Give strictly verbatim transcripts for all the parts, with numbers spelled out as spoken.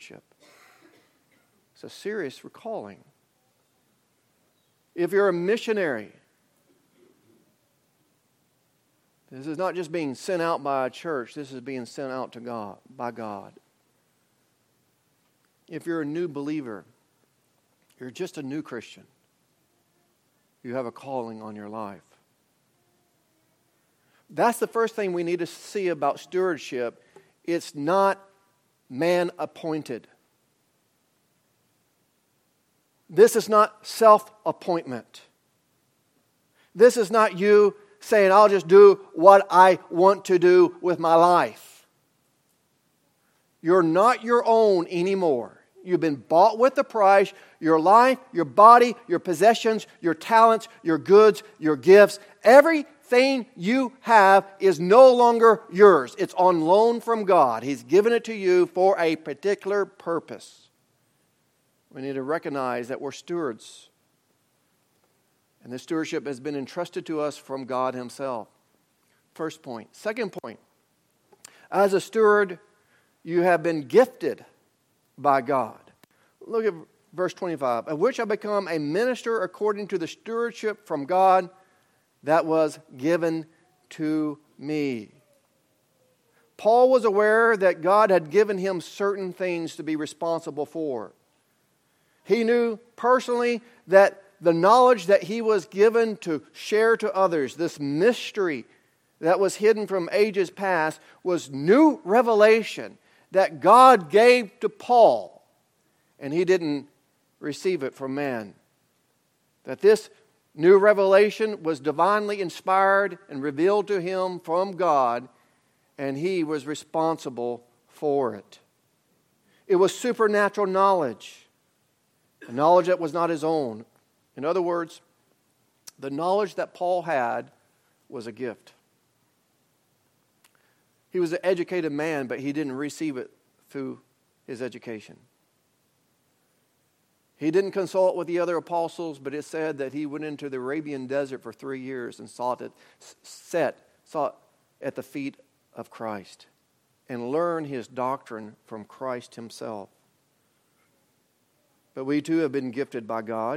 It's a serious calling. If you're a missionary, this is not just being sent out by a church. This is being sent out to God, by God. If you're a new believer, you're just a new Christian. You have a calling on your life. That's the first thing we need to see about stewardship. It's not man-appointed. This is not self-appointment. This is not you saying, I'll just do what I want to do with my life. You're not your own anymore. You've been bought with a price. Your life, your body, your possessions, your talents, your goods, your gifts, everything you have is no longer yours. It's on loan from God. He's given it to you for a particular purpose. We need to recognize that we're stewards. And this stewardship has been entrusted to us from God Himself. First point. Second point. As a steward, you have been gifted by God. Look at verse twenty-five. Of which I become a minister according to the stewardship from God that was given to me. Paul was aware that God had given him certain things to be responsible for. He knew personally that the knowledge that he was given to share to others, this mystery that was hidden from ages past, was new revelation that God gave to Paul, and he didn't receive it from man. That this new revelation was divinely inspired and revealed to him from God, and he was responsible for it. It was supernatural knowledge, a knowledge that was not his own. In other words, the knowledge that Paul had was a gift. He was an educated man, but he didn't receive it through his education. He didn't consult with the other apostles, but it said that he went into the Arabian desert for three years and sought it, sat, sought at the feet of Christ and learned his doctrine from Christ Himself. But we too have been gifted by God.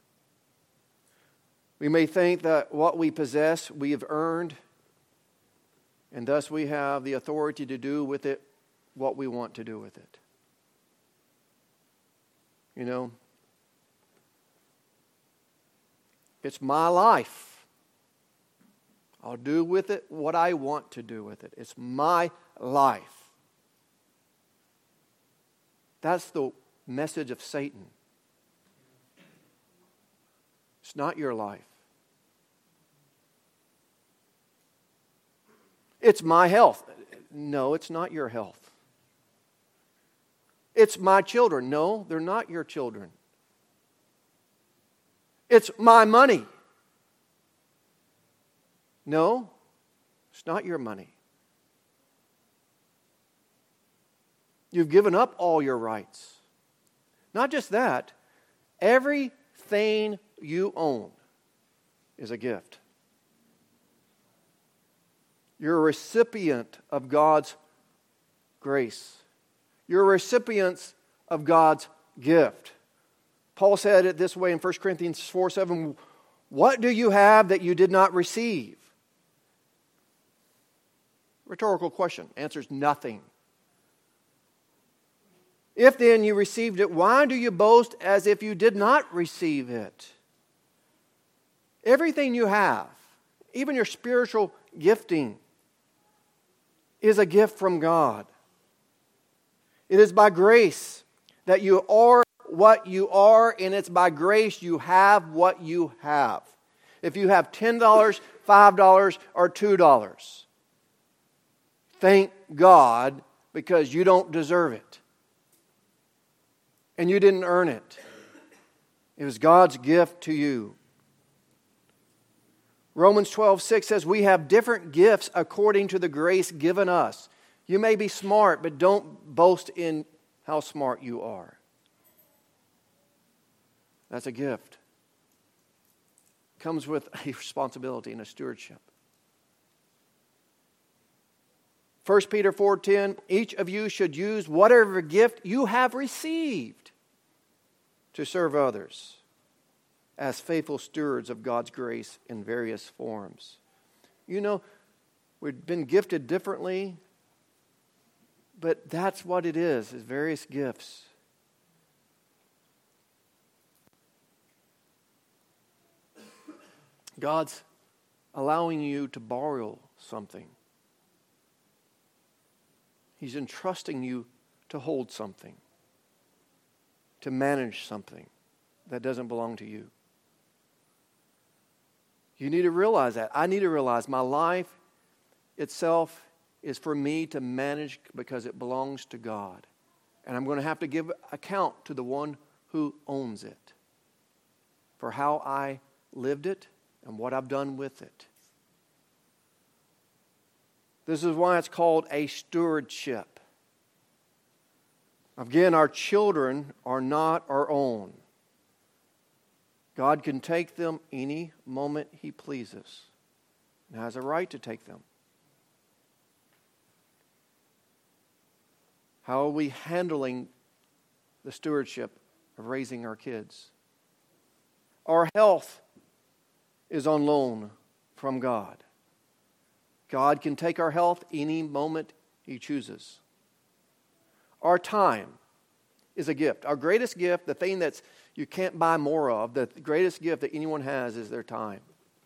We may think that what we possess we have earned, and thus we have the authority to do with it what we want to do with it. You know, it's my life. I'll do with it what I want to do with it. It's my life. That's the message of Satan. It's not your life. It's my health. No, it's not your health. It's my children. No, they're not your children. It's my money. No, it's not your money. You've given up all your rights. Not just that, everything you own is a gift. You're a recipient of God's grace. You're recipients of God's gift. Paul said it this way in First Corinthians four seven, what do you have that you did not receive? Rhetorical question. Answers nothing. If then you received it, why do you boast as if you did not receive it? Everything you have, even your spiritual gifting, is a gift from God. It is by grace that you are what you are, and it's by grace you have what you have. If you have ten dollars, five dollars, or two dollars, thank God, because you don't deserve it. And you didn't earn it. It was God's gift to you. Romans twelve six says, we have different gifts according to the grace given us. You may be smart, but don't boast in how smart you are. That's a gift. It comes with a responsibility and a stewardship. First Peter four ten, each of you should use whatever gift you have received to serve others as faithful stewards of God's grace in various forms. You know, we've been gifted differently, but that's what it is, is various gifts. God's allowing you to borrow something. He's entrusting you to hold something, to manage something that doesn't belong to you. You need to realize that. I need to realize my life itself is for me to manage because it belongs to God. And I'm going to have to give account to the one who owns it for how I lived it and what I've done with it. This is why it's called a stewardship. Again, our children are not our own. God can take them any moment He pleases and has a right to take them. How are we handling the stewardship of raising our kids? Our health is on loan from God. God can take our health any moment He chooses. Our time is a gift. Our greatest gift, the thing that's you can't buy more of, the greatest gift that anyone has is their time.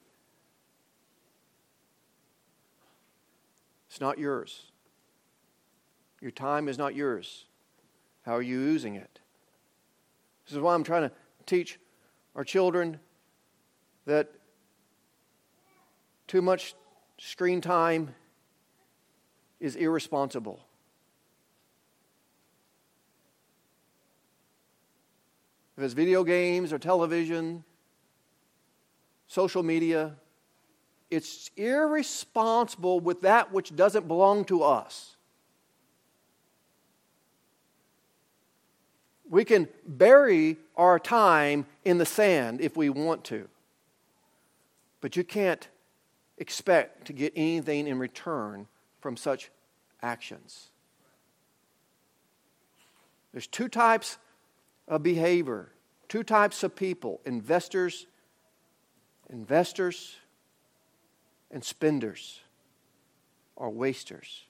It's not yours. Your time is not yours. How are you using it? This is why I'm trying to teach our children that too much screen time is irresponsible. If it's video games or television, social media, it's irresponsible with that which doesn't belong to us. We can bury our time in the sand if we want to. But you can't expect to get anything in return from such actions. There's two types of behavior, two types of people: investors, investors, and spenders, or wasters.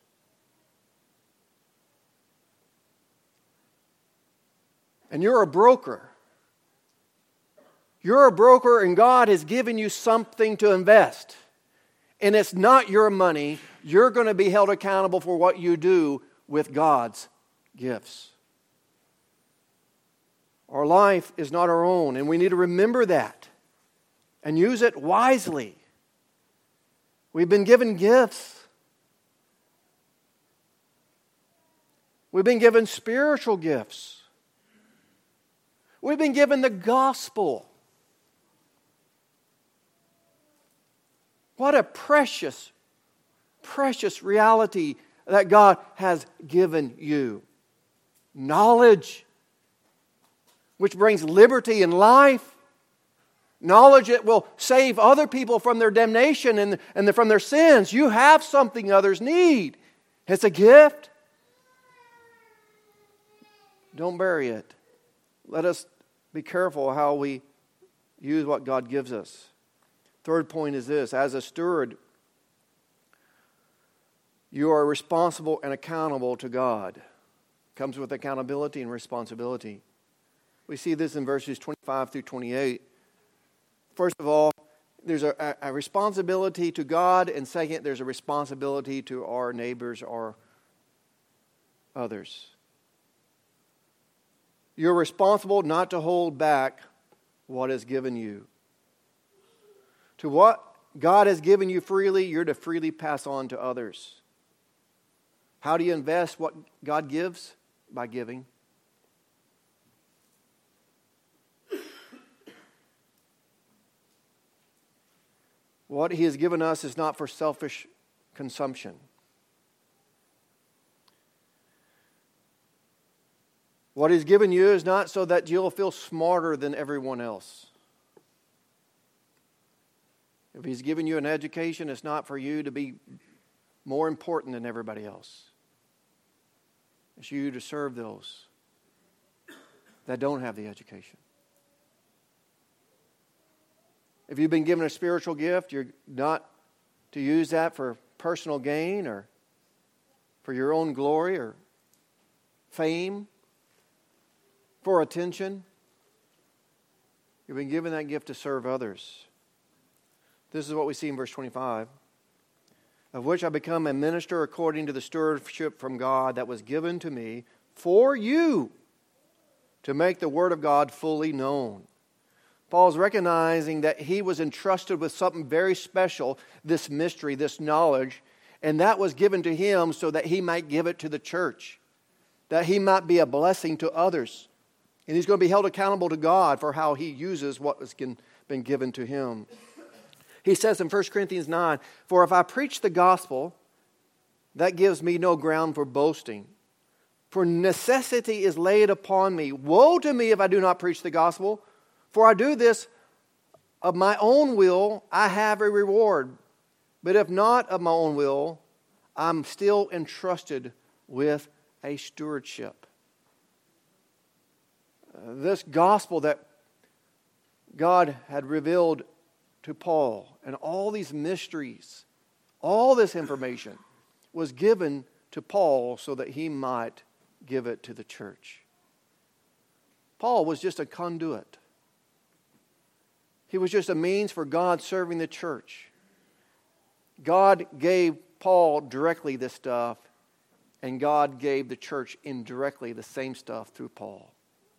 And you're a broker. You're a broker, and God has given you something to invest. And it's not your money. You're going to be held accountable for what you do with God's gifts. Our life is not our own, and we need to remember that and use it wisely. We've been given gifts. We've been given spiritual gifts. We've been given the gospel. What a precious, precious reality that God has given you. Knowledge, which brings liberty and life. Knowledge that will save other people from their damnation and, and from their sins. You have something others need. It's a gift. Don't bury it. Let us be careful how we use what God gives us. Third point is this: as a steward, you are responsible and accountable to God. Comes with accountability and responsibility. We see this in verses twenty-five through twenty-eight. First of all, there's a, a responsibility to God, and second, there's a responsibility to our neighbors or others. You're responsible not to hold back what is given you. To what God has given you freely, you're to freely pass on to others. How do you invest what God gives? By giving. What He has given us is not for selfish consumption. What He's given you is not so that you'll feel smarter than everyone else. If He's given you an education, it's not for you to be more important than everybody else. It's you to serve those that don't have the education. If you've been given a spiritual gift, you're not to use that for personal gain or for your own glory or fame, for attention. You've been given that gift to serve others. This is what we see in verse twenty-five. Of which I become a minister according to the stewardship from God that was given to me for you to make the word of God fully known. Paul's recognizing that he was entrusted with something very special, this mystery, this knowledge, and that was given to him so that he might give it to the church, that he might be a blessing to others. And he's going to be held accountable to God for how he uses what has been given to him. He says in First Corinthians nine, for if I preach the gospel, that gives me no ground for boasting. For necessity is laid upon me. Woe to me if I do not preach the gospel. For I do this of my own will, I have a reward. But if not of my own will, I'm still entrusted with a stewardship. Uh, this gospel that God had revealed to Paul and all these mysteries, all this information was given to Paul so that he might give it to the church. Paul was just a conduit. He was just a means for God serving the church. God gave Paul directly this stuff, and God gave the church indirectly the same stuff through Paul.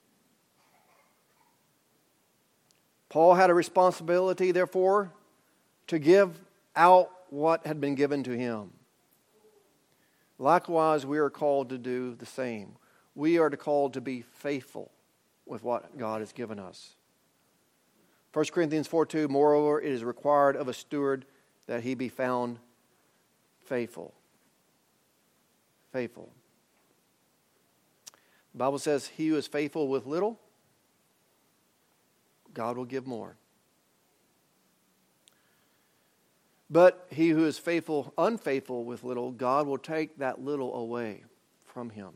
Paul had a responsibility, therefore, to give out what had been given to him. Likewise, we are called to do the same. We are called to be faithful with what God has given us. First Corinthians four two, moreover, it is required of a steward that he be found faithful. Faithful. The Bible says, he who is faithful with little, God will give more. But he who is faithful, unfaithful with little, God will take that little away from him.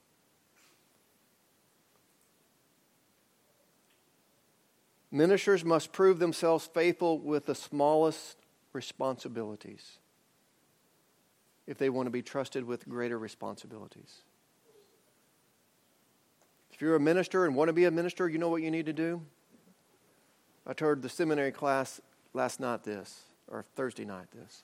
Ministers must prove themselves faithful with the smallest responsibilities if they want to be trusted with greater responsibilities. If you're a minister and want to be a minister, you know what you need to do? I told the seminary class last night this, or Thursday night this.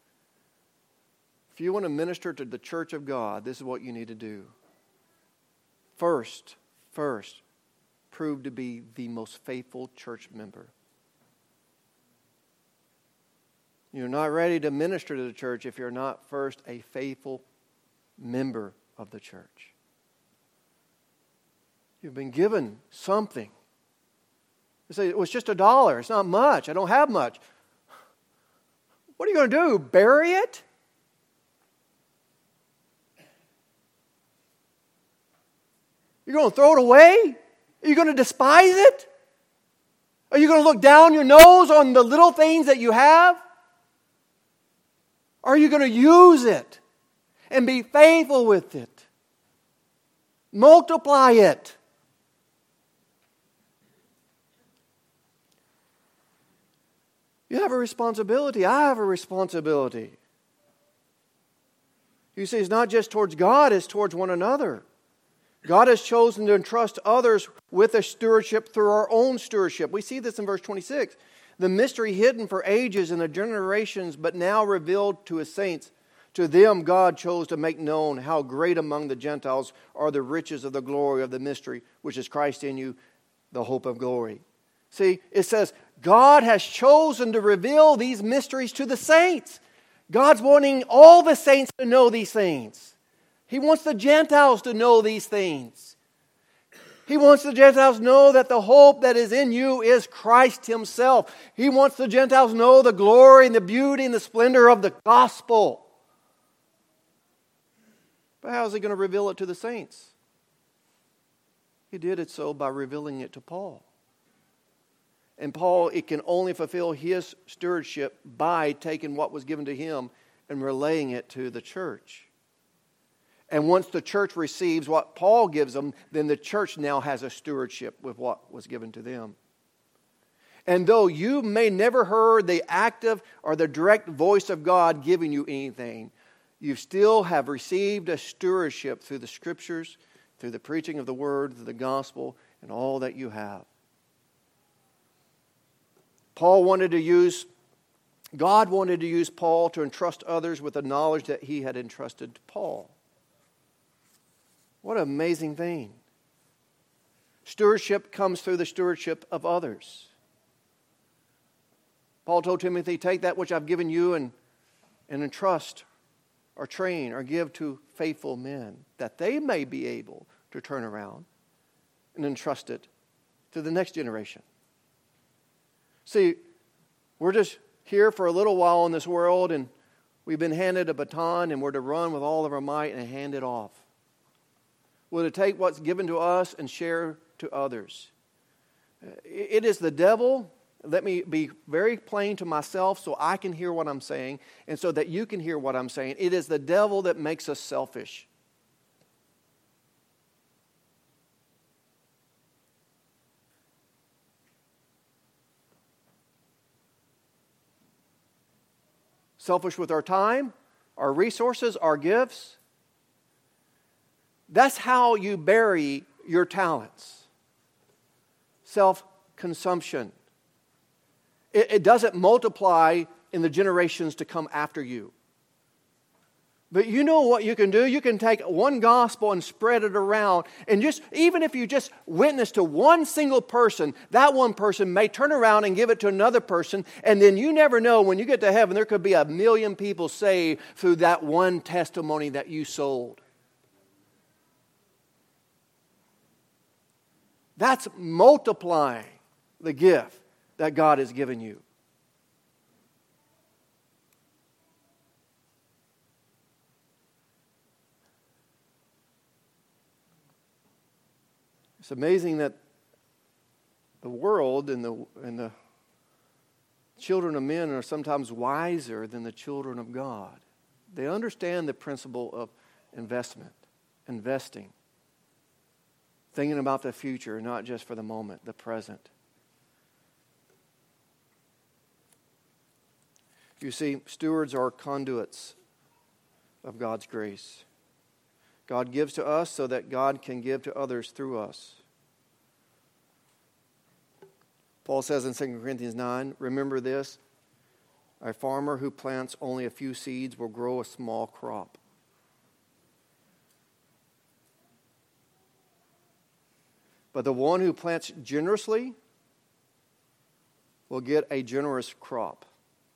If you want to minister to the church of God, this is what you need to do. First, first, prove to be the most faithful church member. You're not ready to minister to the church if you're not first a faithful member of the church. You've been given something. You say, it was just a dollar. It's not much. I don't have much. What are you going to do? Bury it? You're going to throw it away? Are you going to despise it? Are you going to look down your nose on the little things that you have? Are you going to use it and be faithful with it? Multiply it. You have a responsibility. I have a responsibility. You see, it's not just towards God, it's towards one another. God has chosen to entrust others with a stewardship through our own stewardship. We see this in verse twenty-six. The mystery hidden for ages and the generations, but now revealed to His saints. To them God chose to make known how great among the Gentiles are the riches of the glory of the mystery, which is Christ in you, the hope of glory. See, it says God has chosen to reveal these mysteries to the saints. God's wanting all the saints to know these things. He wants the Gentiles to know these things. He wants the Gentiles to know that the hope that is in you is Christ Himself. He wants the Gentiles to know the glory and the beauty and the splendor of the gospel. But how is He going to reveal it to the saints? He did it so by revealing it to Paul. And Paul, it can only fulfill his stewardship by taking what was given to him and relaying it to the church. And once the church receives what Paul gives them, then the church now has a stewardship with what was given to them. And though you may never heard the active or the direct voice of God giving you anything, you still have received a stewardship through the Scriptures, through the preaching of the Word, through the gospel, and all that you have. Paul wanted to use, God wanted to use Paul to entrust others with the knowledge that he had entrusted to Paul. What an amazing thing. Stewardship comes through the stewardship of others. Paul told Timothy, take that which I've given you and, and entrust or train or give to faithful men, that they may be able to turn around and entrust it to the next generation. See, we're just here for a little while in this world, and we've been handed a baton, and we're to run with all of our might and hand it off. We're to take what's given to us and share to others. It is the devil. Let me be very plain to myself so I can hear what I'm saying and so that you can hear what I'm saying. It is the devil that makes us selfish. Selfish with our time, our resources, our gifts. That's how you bury your talents. Self-consumption. It, it doesn't multiply in the generations to come after you. But you know what you can do? You can take one gospel and spread it around. And just even if you just witness to one single person, that one person may turn around and give it to another person. And then you never know, when you get to heaven, there could be a million people saved through that one testimony that you sold. That's multiplying the gift that God has given you. It's amazing that the world and the and the children of men are sometimes wiser than the children of God. They understand the principle of investment, investing, thinking about the future, not just for the moment, the present. You see, stewards are conduits of God's grace. God gives to us so that God can give to others through us. Paul says in Second Corinthians nine, remember this, a farmer who plants only a few seeds will grow a small crop. But the one who plants generously will get a generous crop.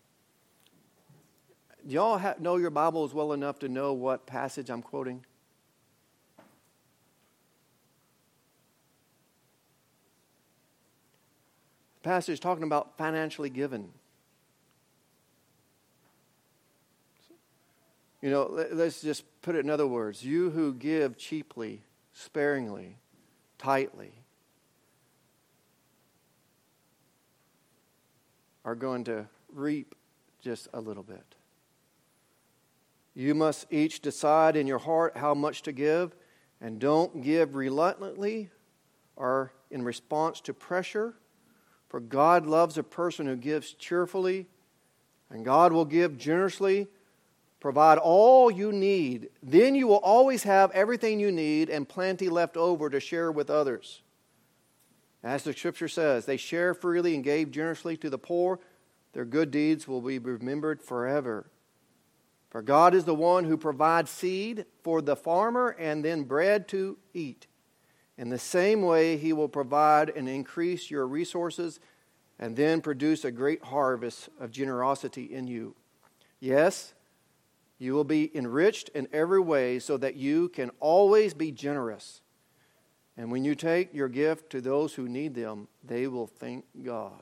Do y'all have, know your Bibles well enough to know what passage I'm quoting? The passage is talking about financially given. You know, let, let's just put it in other words. You who give cheaply, sparingly, tightly, are going to reap just a little bit. You must each decide in your heart how much to give, and don't give reluctantly or in response to pressure, for God loves a person who gives cheerfully, and God will give generously, provide all you need. Then you will always have everything you need and plenty left over to share with others. As the Scripture says, they share freely and gave generously to the poor. Their good deeds will be remembered forever. For God is the one who provides seed for the farmer and then bread to eat. In the same way, He will provide and increase your resources and then produce a great harvest of generosity in you. Yes, you will be enriched in every way so that you can always be generous. And when you take your gift to those who need them, they will thank God.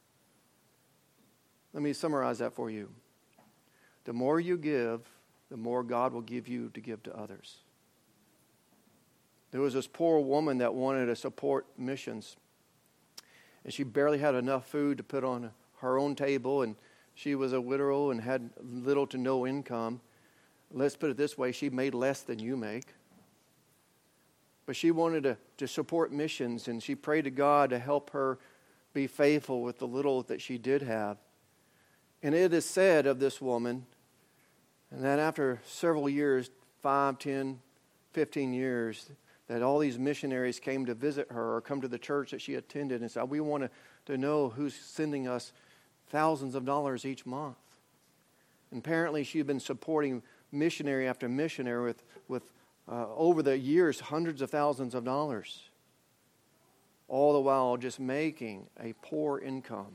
Let me summarize that for you. The more you give, the more God will give you to give to others. There was this poor woman that wanted to support missions. And she barely had enough food to put on her own table. And she was a widow and had little to no income. Let's put it this way, she made less than you make. But she wanted to, to support missions, and she prayed to God to help her be faithful with the little that she did have. And it is said of this woman, and that after several years, five, ten, fifteen years, that all these missionaries came to visit her or come to the church that she attended and said, we want to, to know who's sending us thousands of dollars each month. And apparently she had been supporting missionary after missionary with, with uh, over the years, hundreds of thousands of dollars. All the while just making a poor income.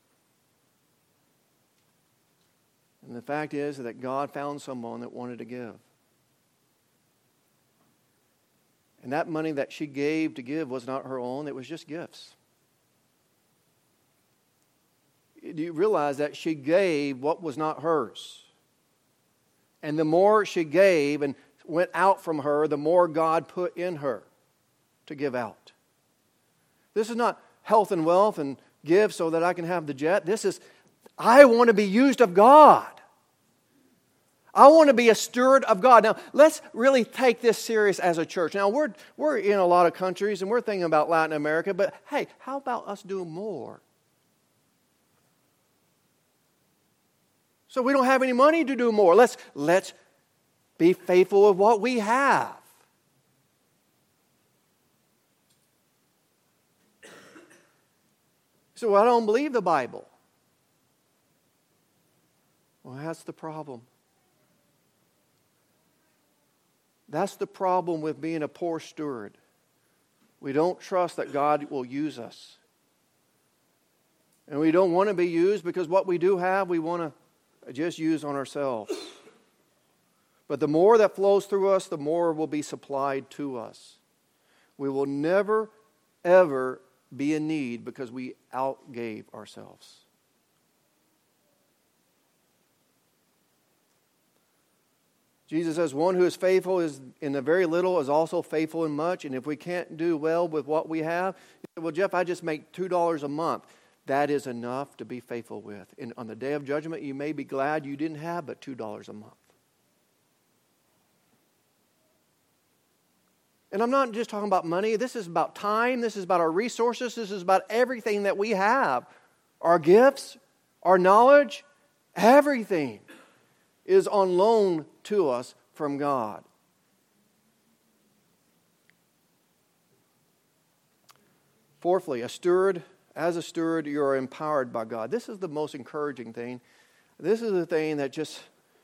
And the fact is that God found someone that wanted to give. And that money that she gave to give was not her own, it was just gifts. Do you realize that she gave what was not hers? And the more she gave and went out from her, the more God put in her to give out. This is not health and wealth and give so that I can have the jet. This is, I want to be used of God. I want to be a steward of God. Now, let's really take this serious as a church. Now, we're, we're in a lot of countries and we're thinking about Latin America, but hey, how about us doing more? So we don't have any money to do more. Let's, let's be faithful with what we have. So I don't believe the Bible. Well, that's the problem. That's the problem with being a poor steward. We don't trust that God will use us. And we don't want to be used because what we do have, we want to just use on ourselves. But the more that flows through us, the more will be supplied to us. We will never, ever be in need because we outgave ourselves. Jesus says, one who is faithful is in the very little is also faithful in much. And if we can't do well with what we have, well, Jeff, I just make two dollars a month. That is enough to be faithful with. And on the day of judgment, you may be glad you didn't have but two dollars a month. And I'm not just talking about money. This is about time. This is about our resources. This is about everything that we have. Our gifts, our knowledge, everything is on loan to us from God. Fourthly, a steward, as a steward, you are empowered by God. This is the most encouraging thing. This is the thing that just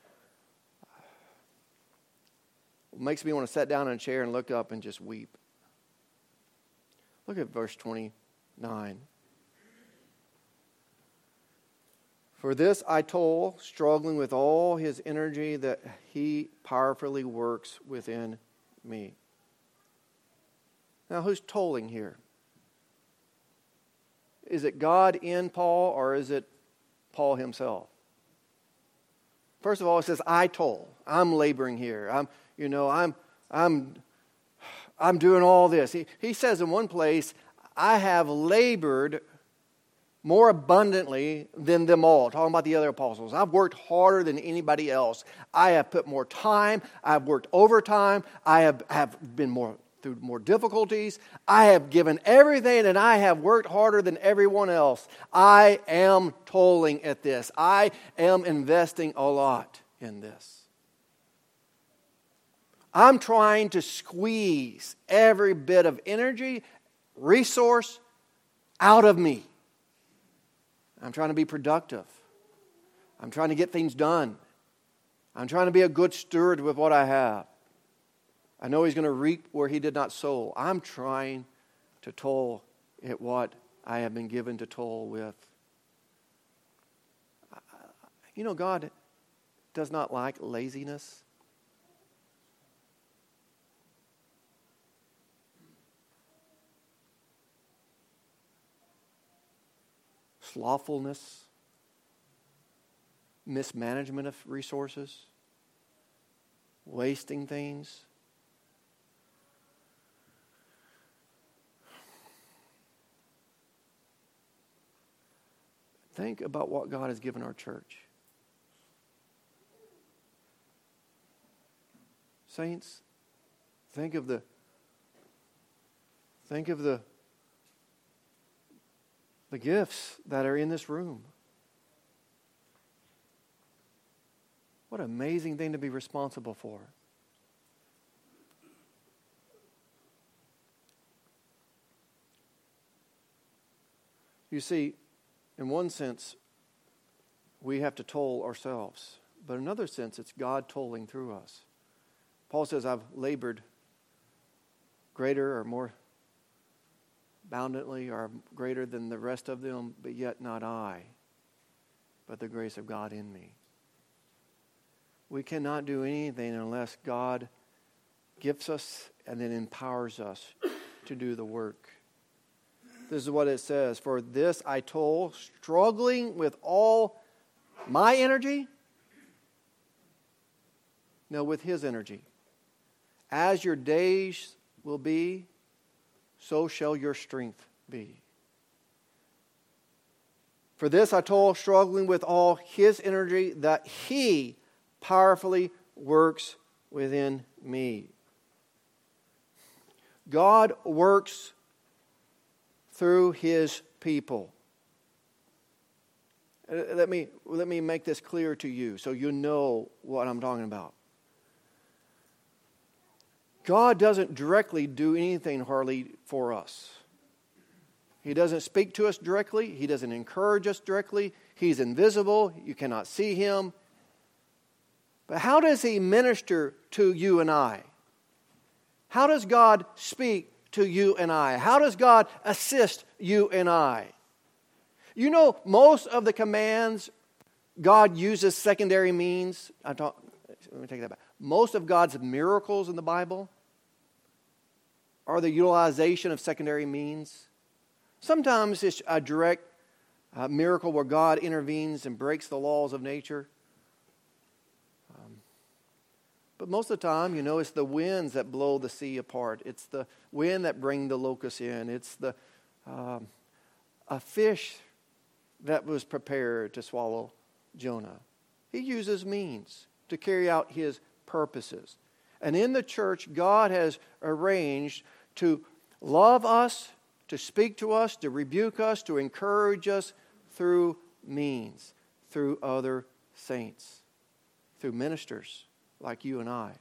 makes me want to sit down in a chair and look up and just weep. Look at verse twenty-nine. For this I toil, struggling with all his energy that he powerfully works within me. Now, who's tolling here? Is it God in Paul or is it Paul himself? First of all, it says, I toil. I'm laboring here. I'm, you know, I'm, I'm, I'm doing all this. He, he says in one place, I have labored more abundantly than them all. Talking about the other apostles. I've worked harder than anybody else. I have put more time. I've worked overtime. I have, have been more through more difficulties. I have given everything and I have worked harder than everyone else. I am toiling at this. I am investing a lot in this. I'm trying to squeeze every bit of energy, resource out of me. I'm trying to be productive. I'm trying to get things done. I'm trying to be a good steward with what I have. I know he's going to reap where he did not sow. I'm trying to toil at what I have been given to toil with. You know, God does not like laziness. Slothfulness, mismanagement of resources, wasting things. Think about what God has given our church. Saints, think of the think of the the gifts that are in this room. What an amazing thing to be responsible for. You see, in one sense, we have to toll ourselves. But in another sense, it's God tolling through us. Paul says, I've labored greater or more abundantly or greater than the rest of them, but yet not I, but the grace of God in me. We cannot do anything unless God gifts us and then empowers us to do the work. This is what it says. For this I toil, struggling with all my energy. No, with His energy. As your days will be, so shall your strength be. For this I toil, struggling with all His energy, that He powerfully works within me. God works through His people. Let me, let me make this clear to you so you know what I'm talking about. God doesn't directly do anything hardly for us. He doesn't speak to us directly. He doesn't encourage us directly. He's invisible. You cannot see Him. But how does He minister to you and I? How does God speak to you and I? How does God assist you and I? You know, most of the commands, God uses secondary means. I talk, let me take that back. Most of God's miracles in the Bible are the utilization of secondary means. Sometimes it's a direct uh, miracle where God intervenes and breaks the laws of nature. Um, but most of the time, you know, it's the winds that blow the sea apart. It's the wind that bring the locusts in. It's the um, a fish that was prepared to swallow Jonah. He uses means to carry out His purposes. And in the church, God has arranged to love us, to speak to us, to rebuke us, to encourage us through means, through other saints, through ministers like you and I.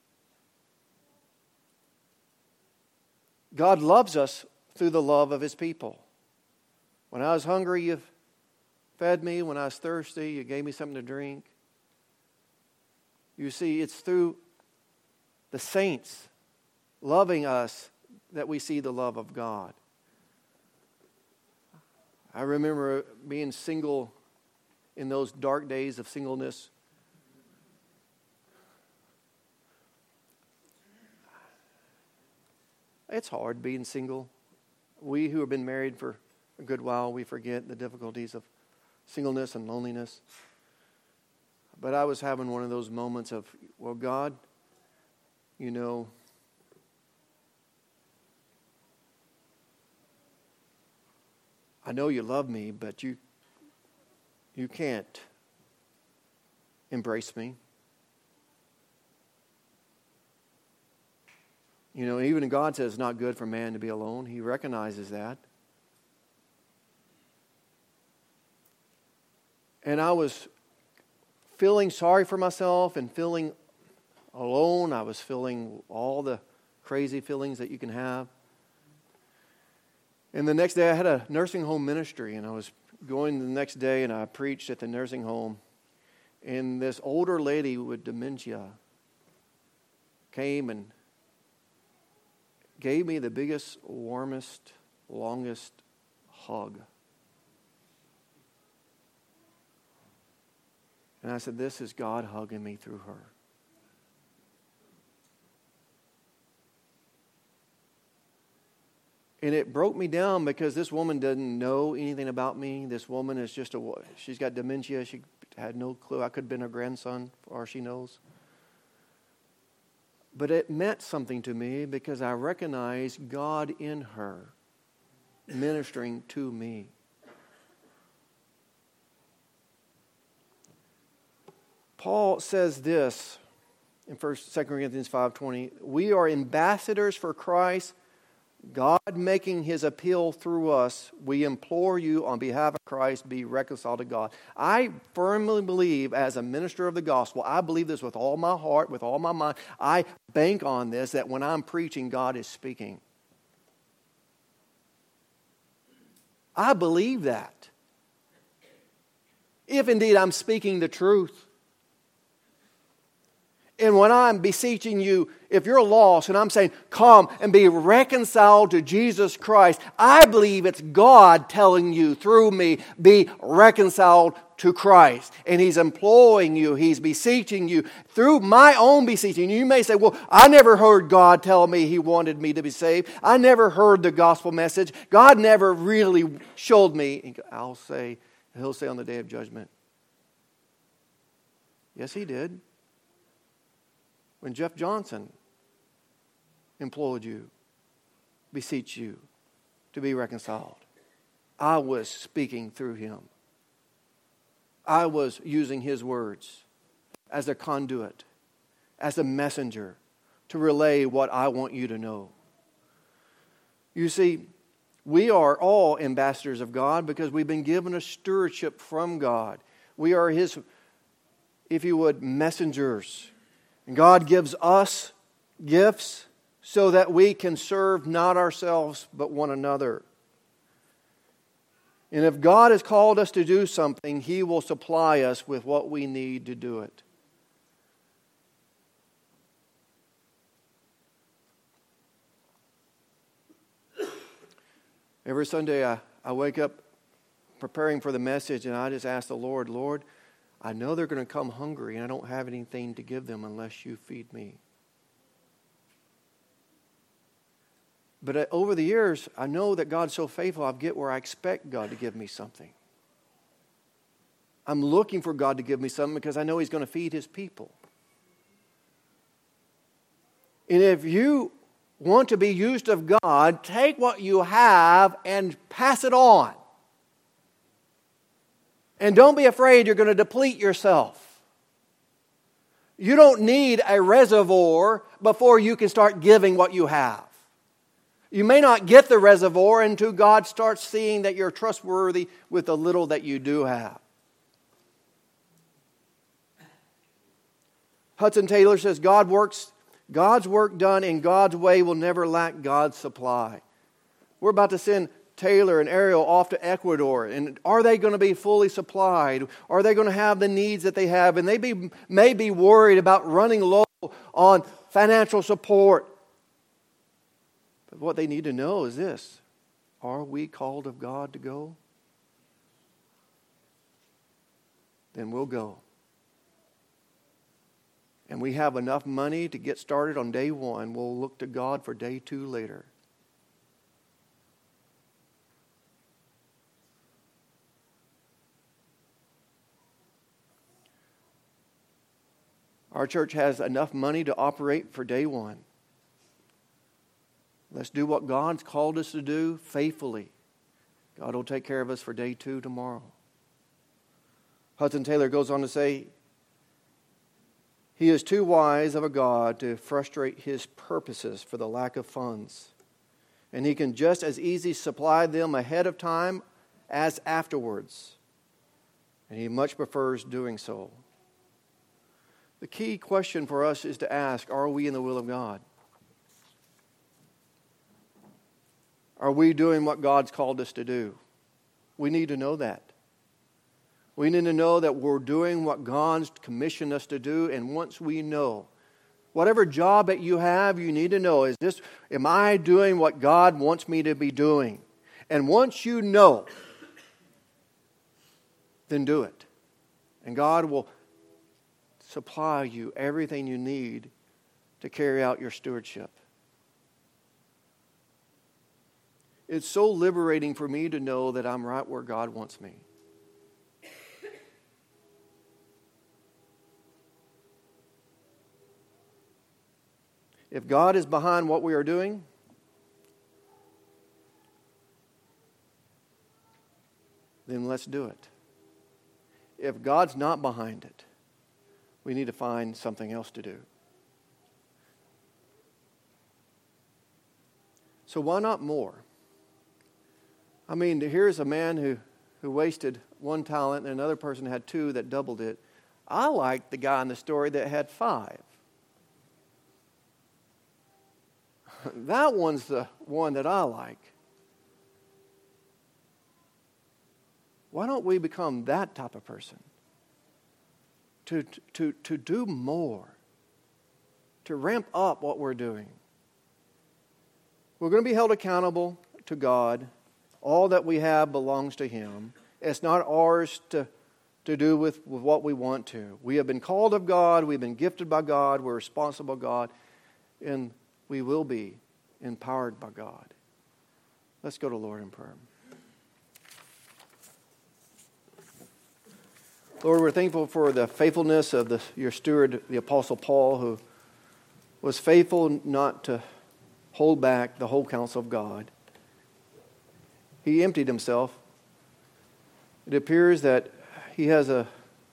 God loves us through the love of His people. When I was hungry, you fed me. When I was thirsty, you gave me something to drink. You see, it's through the saints loving us that we see the love of God. I remember being single in those dark days of singleness. It's hard being single. We who have been married for a good while, we forget the difficulties of singleness and loneliness. But I was having one of those moments of, well, God, you know, I know you love me, but you you can't embrace me. You know, even God says it's not good for man to be alone. He recognizes that. And I was feeling sorry for myself and feeling alone. I was feeling all the crazy feelings that you can have. And the next day I had a nursing home ministry, and I was going the next day and I preached at the nursing home. And this older lady with dementia came and gave me the biggest, warmest, longest hug. And I said, this is God hugging me through her. And it broke me down because this woman doesn't know anything about me. This woman is just a, she's got dementia. She had no clue. I could have been her grandson, for all she knows. But it meant something to me because I recognized God in her ministering to me. Paul says this in First, Second Corinthians five twenty. We are ambassadors for Christ, God making His appeal through us. We implore you on behalf of Christ, be reconciled to God. I firmly believe, as a minister of the gospel, I believe this with all my heart, with all my mind. I bank on this, that when I'm preaching, God is speaking. I believe that. If indeed I'm speaking the truth. And when I'm beseeching you, if you're lost and I'm saying, come and be reconciled to Jesus Christ, I believe it's God telling you through me, be reconciled to Christ. And He's imploring you, He's beseeching you through my own beseeching. You may say, well, I never heard God tell me He wanted me to be saved. I never heard the gospel message. God never really showed me. I'll say, He'll say on the day of judgment, yes, He did. When Jeff Johnson implored you, beseech you to be reconciled, I was speaking through him. I was using his words as a conduit, as a messenger to relay what I want you to know. You see, we are all ambassadors of God because we've been given a stewardship from God. We are His, if you would, messengers. And God gives us gifts so that we can serve not ourselves but one another. And if God has called us to do something, He will supply us with what we need to do it. Every Sunday I, I wake up preparing for the message and I just ask the Lord, Lord, I know they're going to come hungry and I don't have anything to give them unless you feed me. But over the years, I know that God's so faithful, I get where I expect God to give me something. I'm looking for God to give me something because I know He's going to feed His people. And if you want to be used of God, take what you have and pass it on. And don't be afraid you're going to deplete yourself. You don't need a reservoir before you can start giving what you have. You may not get the reservoir until God starts seeing that you're trustworthy with the little that you do have. Hudson Taylor says, God works, God's work done in God's way will never lack God's supply. We're about to send Taylor and Ariel off to Ecuador. And are they going to be fully supplied? Are they going to have the needs that they have? And they be, may be worried about running low on financial support. But what they need to know is this. Are we called of God to go? Then we'll go. And we have enough money to get started on day one. We'll look to God for day two later. Our church has enough money to operate for day one. Let's do what God's called us to do faithfully. God will take care of us for day two tomorrow. Hudson Taylor goes on to say, He is too wise of a God to frustrate His purposes for the lack of funds. And He can just as easily supply them ahead of time as afterwards. And He much prefers doing so. The key question for us is to ask, are we in the will of God? Are we doing what God's called us to do? We need to know that. We need to know that we're doing what God's commissioned us to do. And once we know, whatever job that you have, you need to know, is this, am I doing what God wants me to be doing? And once you know, then do it. And God will supply you everything you need to carry out your stewardship. It's so liberating for me to know that I'm right where God wants me. If God is behind what we are doing, then let's do it. If God's not behind it, we need to find something else to do. So why not more? I mean, here's a man who, who wasted one talent and another person had two that doubled it. I like the guy in the story that had five. That one's the one that I like. Why don't we become that type of person? To, to, to do more. To ramp up what we're doing. We're going to be held accountable to God. All that we have belongs to Him. It's not ours to, to do with, with what we want to. We have been called of God. We've been gifted by God. We're responsible by God. And we will be empowered by God. Let's go to the Lord in prayer. Lord, we're thankful for the faithfulness of the, your steward, the Apostle Paul, who was faithful not to hold back the whole counsel of God. He emptied himself. It appears that he has a,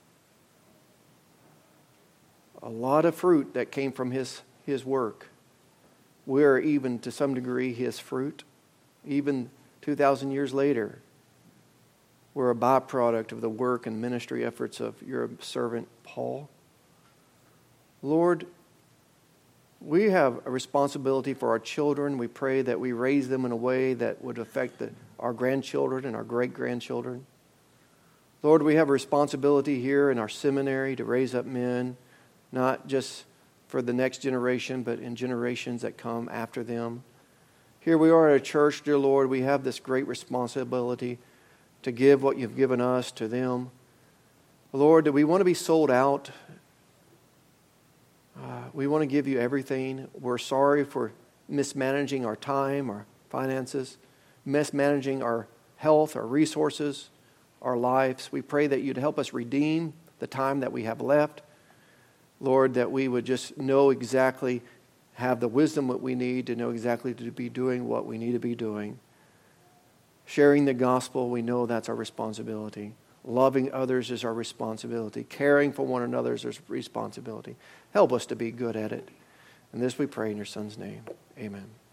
a lot of fruit that came from his, his work. We're even, to some degree, his fruit. Even two thousand years later, we're a byproduct of the work and ministry efforts of your servant, Paul. Lord, we have a responsibility for our children. We pray that we raise them in a way that would affect the, our grandchildren and our great-grandchildren. Lord, we have a responsibility here in our seminary to raise up men, not just for the next generation, but in generations that come after them. Here we are at a church, dear Lord. We have this great responsibility to give what you've given us to them. Lord, do we want to be sold out? Uh, we want to give you everything. We're sorry for mismanaging our time, our finances, mismanaging our health, our resources, our lives. We pray that you'd help us redeem the time that we have left. Lord, that we would just know exactly, have the wisdom that we need to know exactly to be doing what we need to be doing. Sharing the gospel, we know that's our responsibility. Loving others is our responsibility. Caring for one another is our responsibility. Help us to be good at it. And this we pray in your Son's name. Amen.